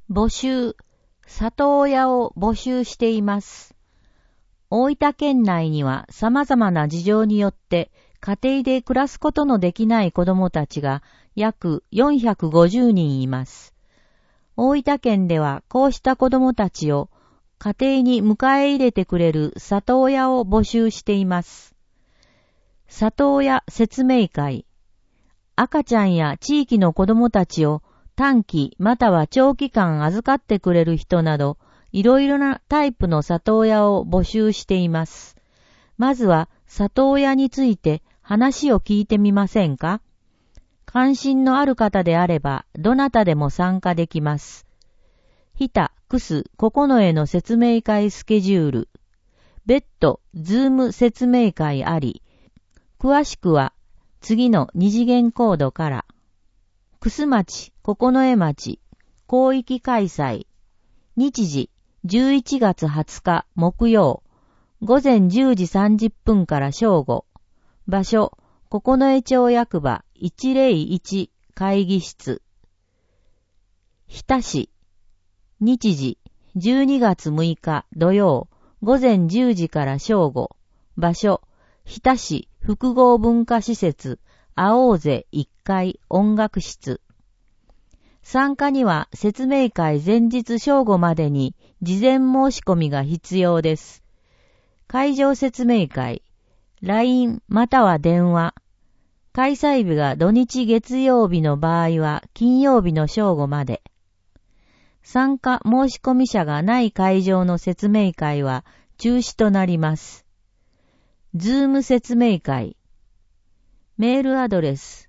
募集、里親を募集しています。大分県内には様々な事情によって家庭で暮らすことのできない子どもたちが約450人います。大分県ではこうした子どもたちを家庭に迎え入れてくれる里親を募集しています。里親説明会。赤ちゃんや地域の子どもたちを短期または長期間預かってくれる人など、いろいろなタイプの里親を募集しています。まずは里親について話を聞いてみませんか？関心のある方であれば、どなたでも参加できます。日田、楠、九重の説明会スケジュール。別途、ズーム説明会あり。詳しくは、次の二次元コードから。楠町、九重町、広域開催。日時、11月20日木曜。午前10時30分から正午。場所、九重町役場101会議室。日田市。日時、12月6日土曜、午前10時から正午。場所、日田市複合文化施設、青瀬1階音楽室。参加には説明会前日正午までに事前申し込みが必要です。会場説明会、LINE または電話。開催日が土日月曜日の場合は金曜日の正午まで。参加申し込み者がない会場の説明会は中止となります。ズーム説明会。メールアドレス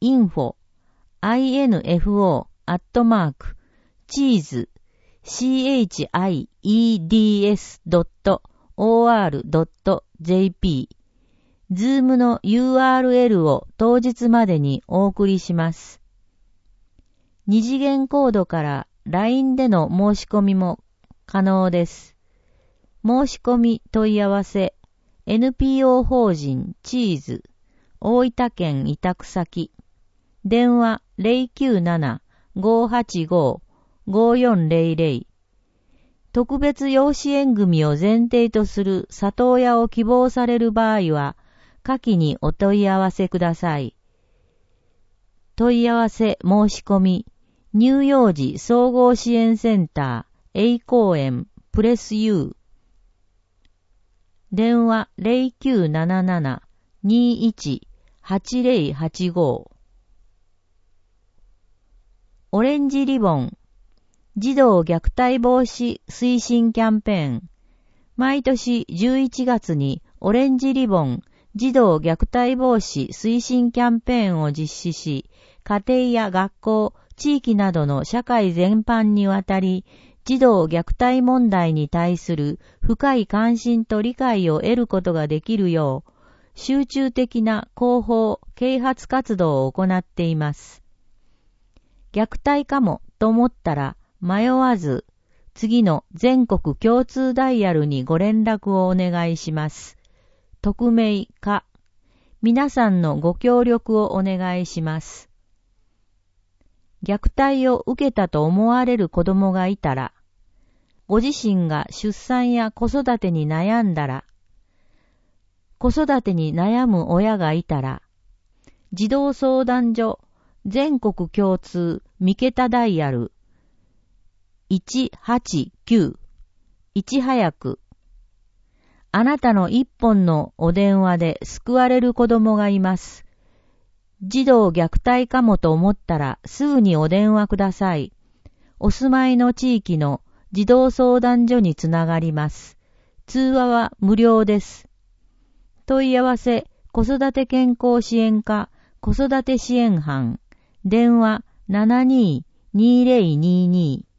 info@cheese.or.jp ズームの URL を当日までにお送りします。二次元コードから LINE での申し込みも可能です。申し込み問い合わせ NPO 法人チーズ大分県委託先電話 097-585-5400 特別養子縁組を前提とする里親を希望される場合は下記にお問い合わせください。問い合わせ申し込み乳幼児総合支援センター A 公園プレス U 電話 0977-21-8085 オレンジリボン児童虐待防止推進キャンペーン毎年11月にオレンジリボン児童虐待防止推進キャンペーンを実施し、家庭や学校、地域などの社会全般にわたり、児童虐待問題に対する深い関心と理解を得ることができるよう、集中的な広報・啓発活動を行っています。虐待かもと思ったら迷わず、次の全国共通ダイヤルにご連絡をお願いします。匿名か、皆さんのご協力をお願いします。虐待を受けたと思われる子供がいたら、ご自身が出産や子育てに悩んだら、子育てに悩む親がいたら、児童相談所全国共通三桁ダイヤル189いち早くあなたの一本のお電話で救われる子供がいます。児童虐待かもと思ったらすぐにお電話ください。お住まいの地域の児童相談所につながります。通話は無料です。問い合わせ子育て健康支援課子育て支援班電話 72-2022